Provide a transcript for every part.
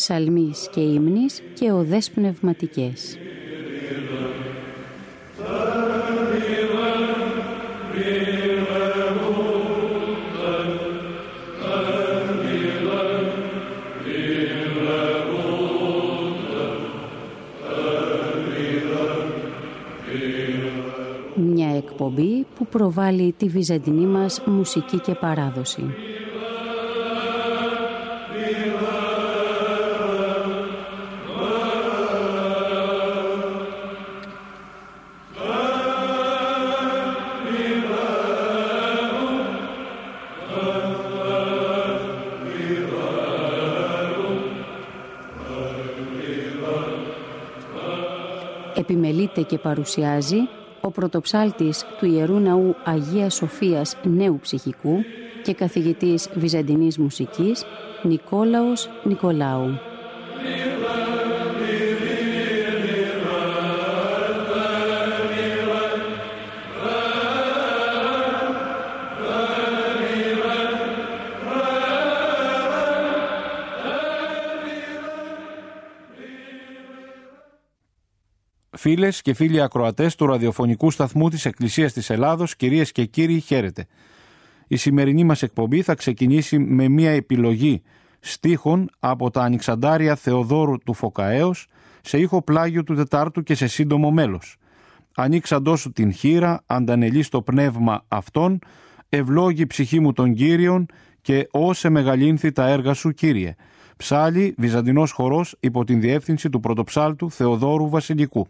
ψαλμής και ύμνης και οδές πνευματικές. Μια εκπομπή που προβάλλει τη βυζαντινή μας μουσική και παράδοση. Επιμελείται και παρουσιάζει ο πρωτοψάλτης του Ιερού Ναού Αγίας Σοφίας Νέου Ψυχικού και καθηγητής βυζαντινής μουσικής Νικόλαος Νικολάου. Φίλες και φίλοι ακροατές του ραδιοφωνικού σταθμού της Εκκλησίας της Ελλάδος, κυρίες και κύριοι, χαίρετε. Η σημερινή μας εκπομπή θα ξεκινήσει με μια επιλογή στίχων από τα Ανοιξαντάρια Θεοδόρου του Φωκαέως σε ήχο πλάγιο του Τετάρτου και σε σύντομο μέλος. Ανοίξαντό σου την χείρα, αντανελείς το πνεύμα αυτών, ευλόγη ψυχή μου τον Κύριον και όσε μεγαλύνθη τα έργα σου, Κύριε. Ψάλι βυζαντινός χορός υπό την διεύθυνση του πρωτοψάλτου Θεοδόρου Βασιλικού.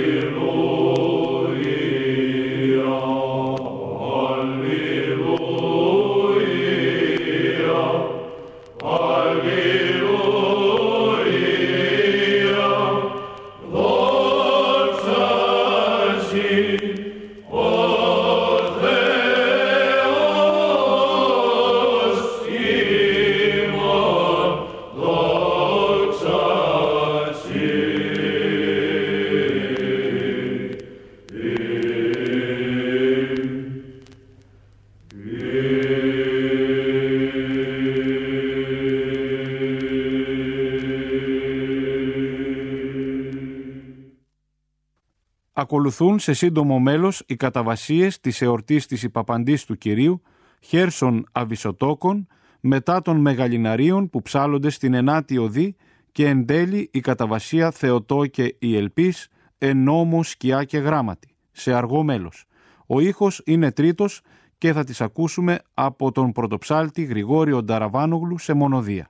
Ακολουθούν σε σύντομο μέλος οι καταβασίες της εορτής της Υπαπαντής του Κυρίου, Χέρσον Αβυσσοτόκων, μετά των Μεγαλιναρίων που ψάλλονται στην 9η Οδή και εν τέλει η καταβασία Θεοτό και η Ελπής, εν νόμο, σκιά και γράμματι, σε αργό μέλος. Ο ήχος είναι τρίτος και θα τις ακούσουμε από τον πρωτοψάλτη Γρηγόριο Νταραβάνογλου σε μονοδία.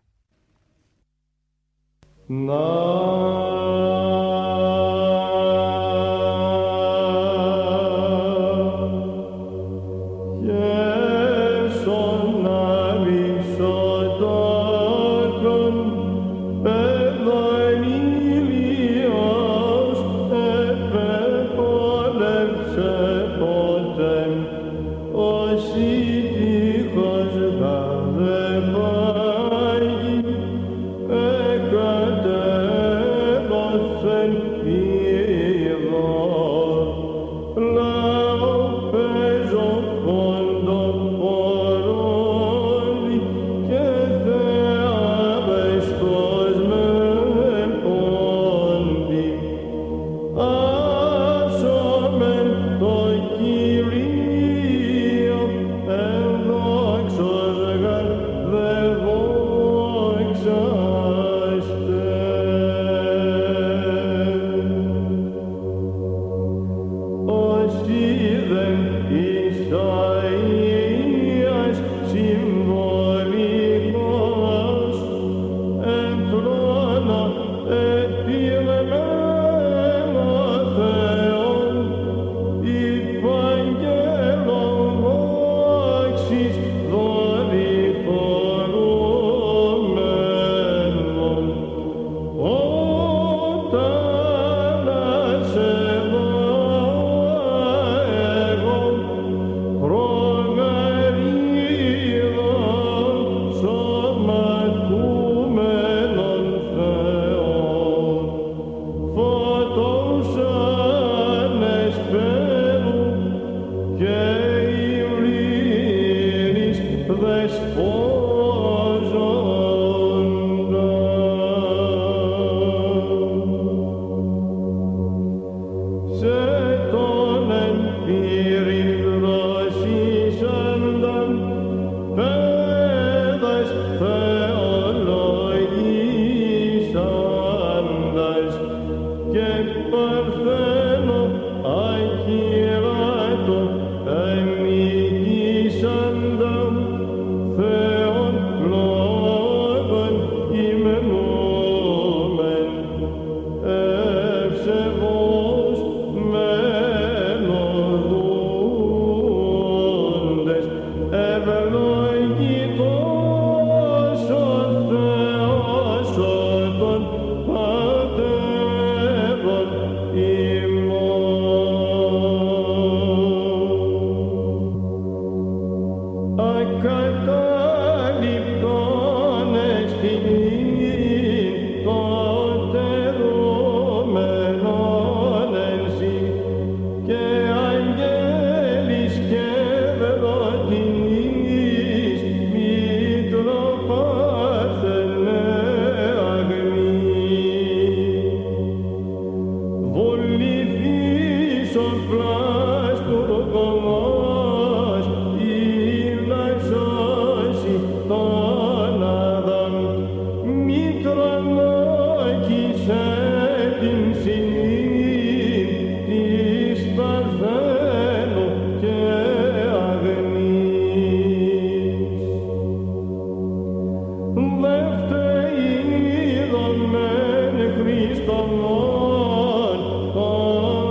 Χριστόν,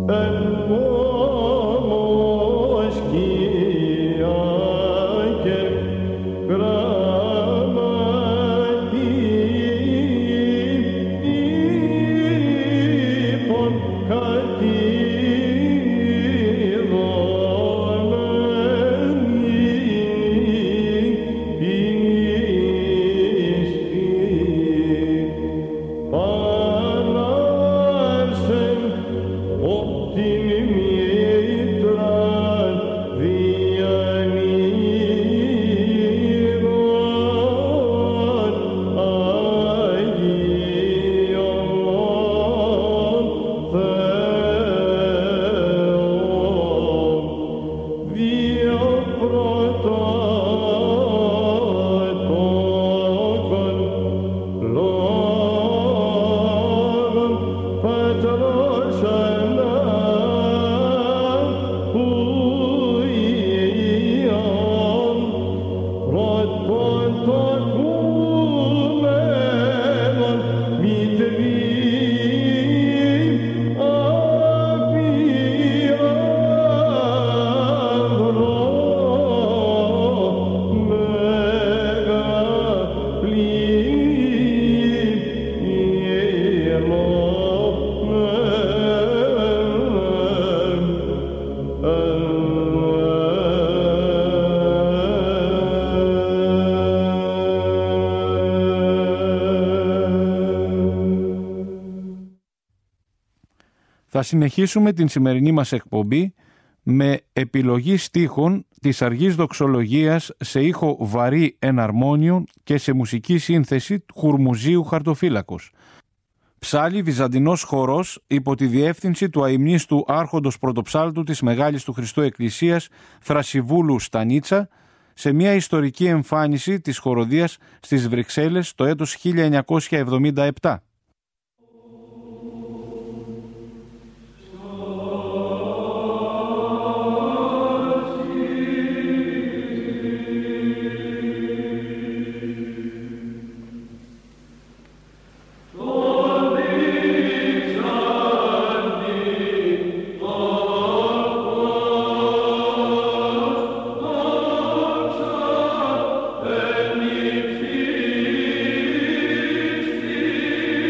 Θα συνεχίσουμε την σημερινή μας εκπομπή με επιλογή στίχων της Αργής Δοξολογίας σε ήχο βαρύ εναρμόνιο και σε μουσική σύνθεση Χουρμουζίου Χαρτοφύλακος. Ψάλλει βυζαντινός χορός υπό τη διεύθυνση του αημνίστου άρχοντος πρωτοψάλτου της Μεγάλης του Χριστού Εκκλησίας Θρασιβούλου Στανίτσα σε μια ιστορική εμφάνιση της χοροδίας στις Βρυξέλλες το έτος 1977. Thank you.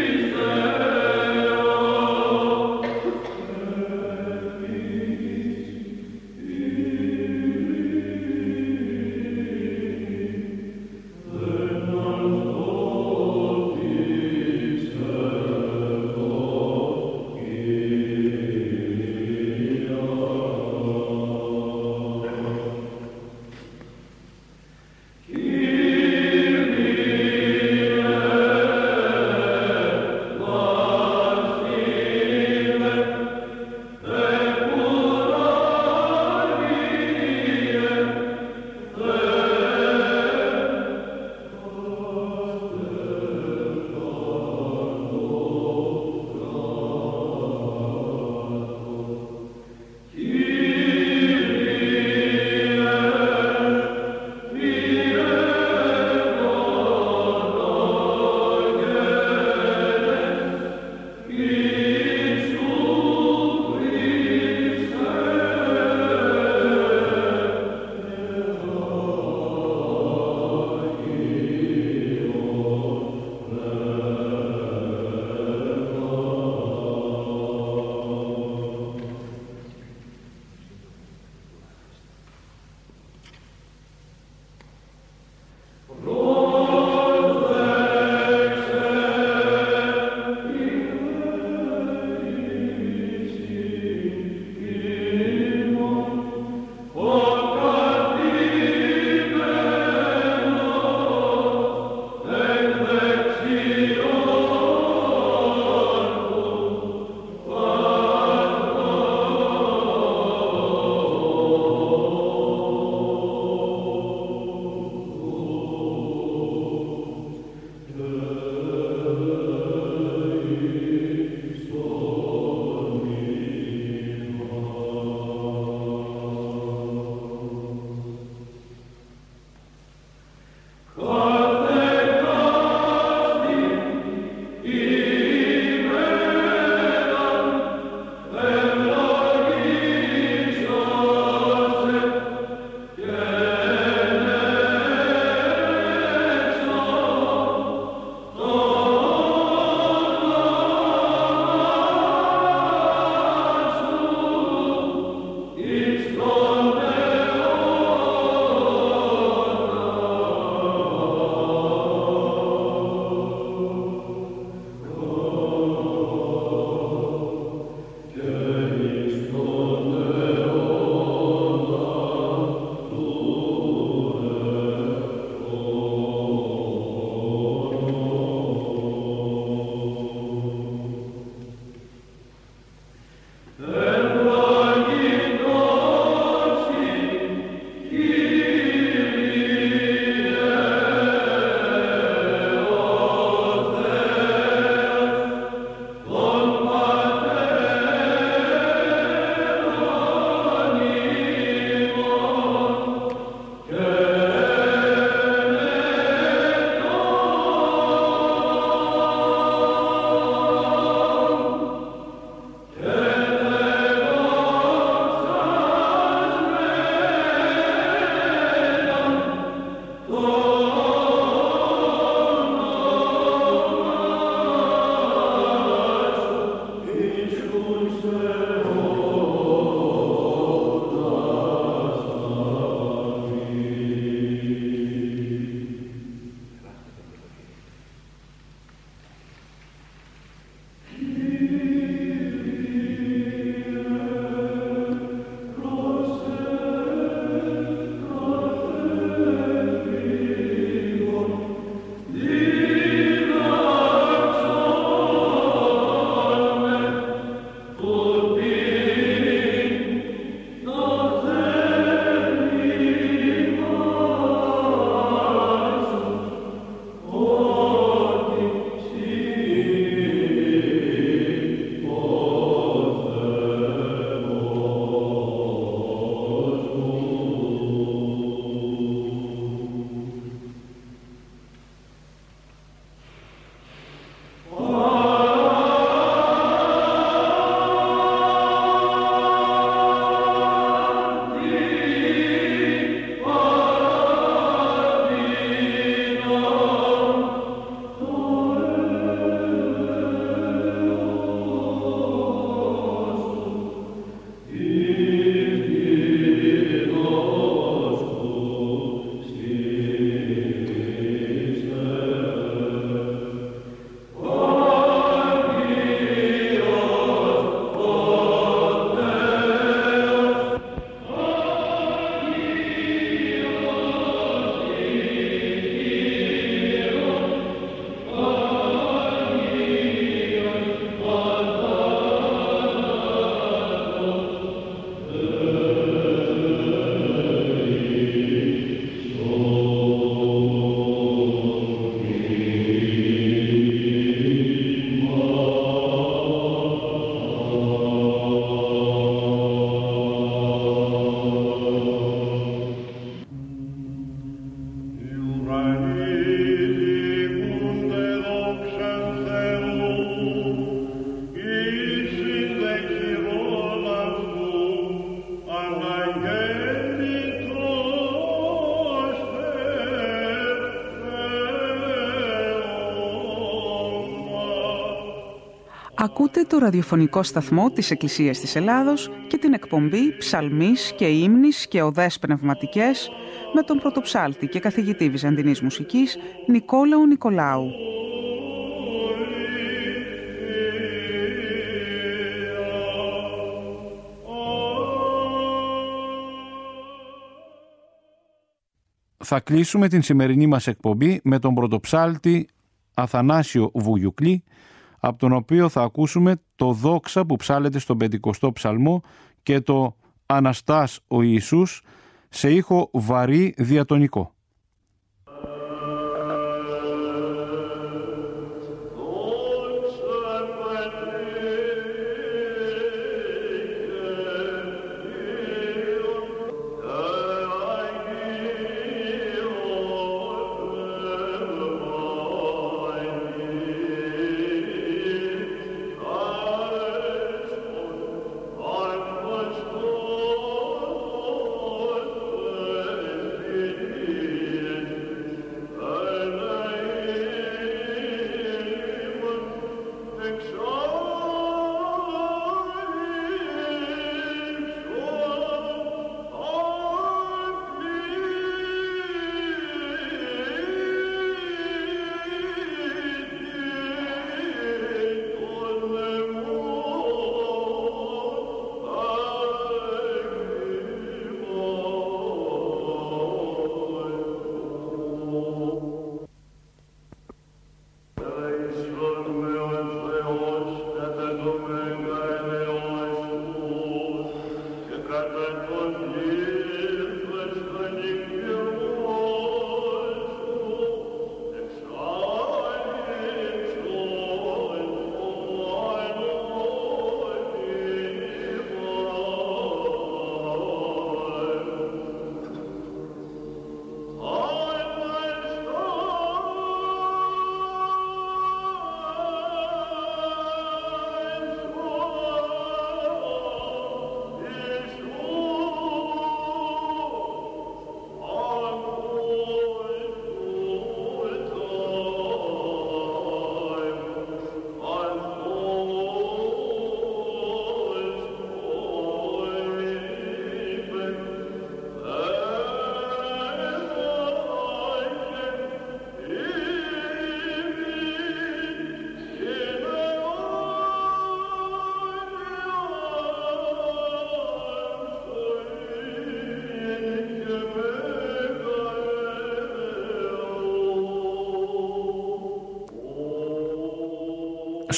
Ακούτε το ραδιοφωνικό σταθμό της Εκκλησίας της Ελλάδος και την εκπομπή «Ψαλμής και ύμνης και οδές πνευματικές» με τον πρωτοψάλτη και καθηγητή βυζαντινής μουσικής Νικόλαο Νικολάου. Θα κλείσουμε την σημερινή μας εκπομπή με τον πρωτοψάλτη Αθανάσιο Βουγιουκλή, από τον οποίο θα ακούσουμε το δόξα που ψάλεται στον 50ο ψαλμό και το Αναστάς ο Ιησούς σε ήχο βαρύ διατονικό. Thank you.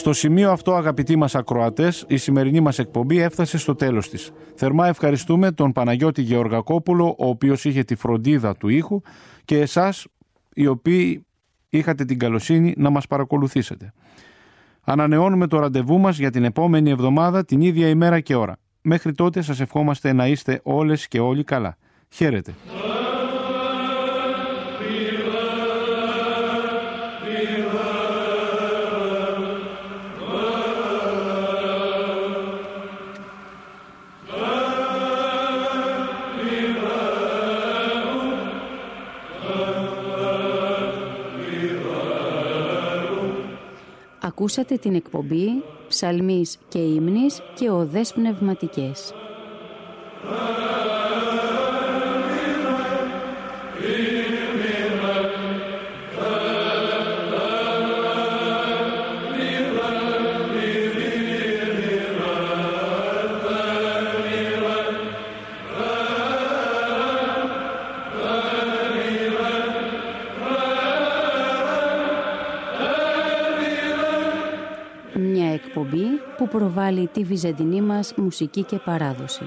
Στο σημείο αυτό, αγαπητοί μας ακροατές, η σημερινή μας εκπομπή έφτασε στο τέλος της. Θερμά ευχαριστούμε τον Παναγιώτη Γεωργακόπουλο, ο οποίος είχε τη φροντίδα του ήχου, και εσάς οι οποίοι είχατε την καλοσύνη να μας παρακολουθήσετε. Ανανεώνουμε το ραντεβού μας για την επόμενη εβδομάδα την ίδια ημέρα και ώρα. Μέχρι τότε σας ευχόμαστε να είστε όλες και όλοι καλά. Χαίρετε. Ακούσατε την εκπομπή «Ψαλμής και ύμνης και οδές πνευματικές». Εκπομπή που προβάλλει τη βυζαντινή μας μουσική και παράδοση.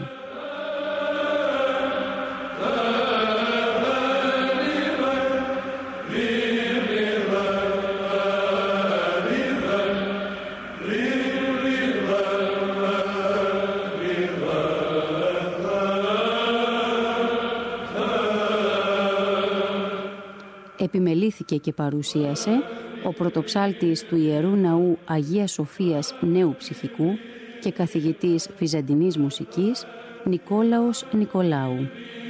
Επιμελήθηκε και παρουσίασε ο πρωτοψάλτης του Ιερού Ναού Αγίας Σοφίας Νέου Ψυχικού και καθηγητής βυζαντινής μουσικής Νικόλαος Νικολάου.